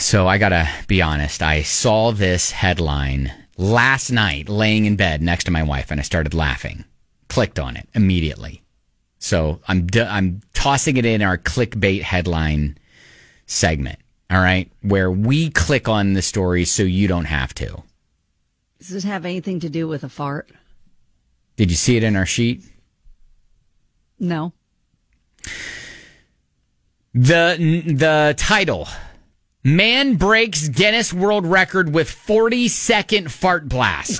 So I gotta be honest. I saw this headline last night laying in bed next to my wife, and I started laughing. Clicked on it immediately. So I'm tossing it in our clickbait headline segment, all right, where we click on the story so you don't have to. Does it have anything to do with a fart? Did you see it in our sheet? No. The title, Man Breaks Guinness World Record with 40-second fart blast.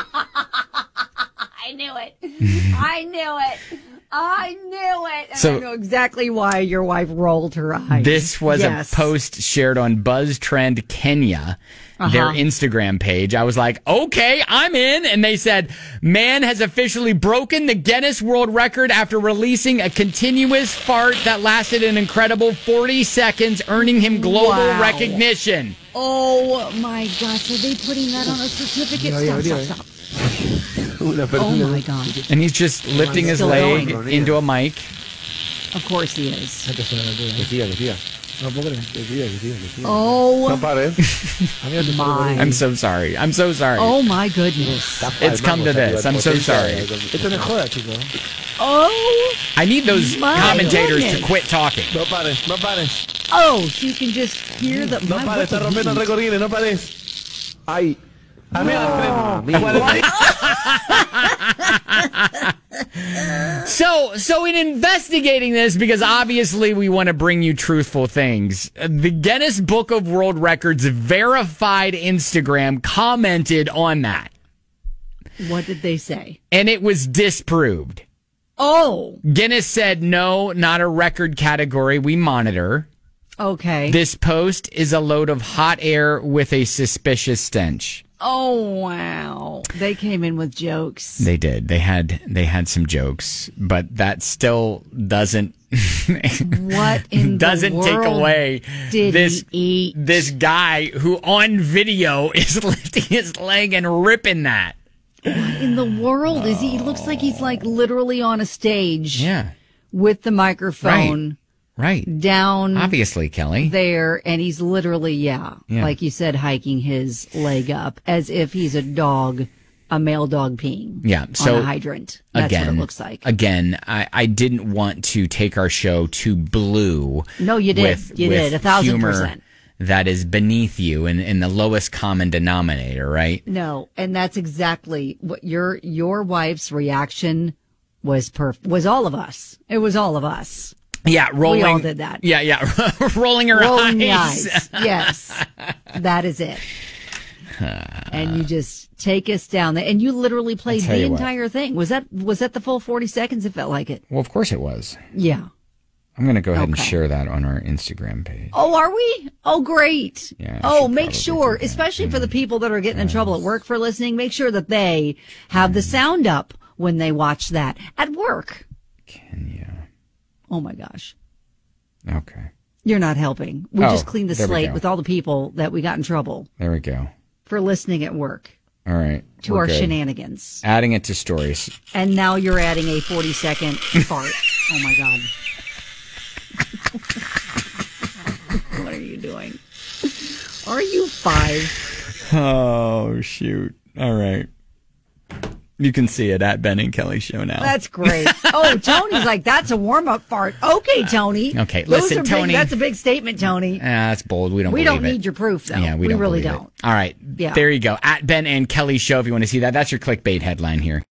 I knew it. I knew it. And So, I know exactly why your wife rolled her eyes. This was a post shared on Buzz Trend Kenya, their Instagram page. I was like, okay, I'm in. And they said, man has officially broken the Guinness World Record after releasing a continuous fart that lasted an incredible 40 seconds, earning him global recognition. Oh, my gosh. Are they putting that on a certificate? Stop. Oh, my God. And he's just lifting his leg into a mic. Of course he is. Oh, my. I'm so sorry. Oh, my goodness. It's come to this. I'm so sorry. Oh, I need those commentators to quit talking. Oh, so you can just hear the... So in investigating this, because obviously we want to bring you truthful things, the Guinness Book of World Records verified Instagram commented on that. What did they say? And it was disproved. Oh. Guinness said, no, not a record category we monitor. Okay. This post is a load of hot air with a suspicious stench. Oh, wow. They came in with jokes. They did. They had some jokes, but that still doesn't what in doesn't the take world away did this he eat? This guy who on video is lifting his leg and ripping that. What in the world is he? He looks like he's like literally on a stage. Yeah. With the microphone. Right. Down. Obviously, Kelly. There, and he's literally, like you said, hiking his leg up as if he's a dog, a male dog peeing. Yeah. So on a hydrant. That's what it looks like. Again, I didn't want to take our show to blue. No, you did. You did 1,000%. That is beneath you and in the lowest common denominator, right? No, and that's exactly what your wife's reaction was. Was all of us. It was all of us. Yeah, rolling. We all did that. Yeah. rolling eyes. Yes, that is it. And you just take us down there, and you literally played the entire thing. Was that the full 40 seconds? It felt like it. Well, of course it was. Yeah. I'm going to go ahead and share that on our Instagram page. Oh, are we? Oh, great. Yeah. Oh, make sure, especially for the people that are getting in trouble at work for listening, make sure that they have the sound up when they watch that at work. Kenya. Oh, my gosh. Okay. You're not helping. We just cleaned the slate with all the people that we got in trouble. There we go. For listening at work. All right. To our shenanigans. Adding it to stories. And now you're adding a 40-second fart. Oh, my God. What are you doing? Are you 5? Oh, shoot. All right. You can see it at Ben and Kelly Show now. That's great. Oh, Tony's like, that's a warm-up fart. Okay, Tony. Okay, listen, Tony. That's a big statement, Tony. That's bold. We don't need your proof, though. Yeah, we really don't. All right. Yeah. There you go. At Ben and Kelly Show, if you want to see that. That's your clickbait headline here.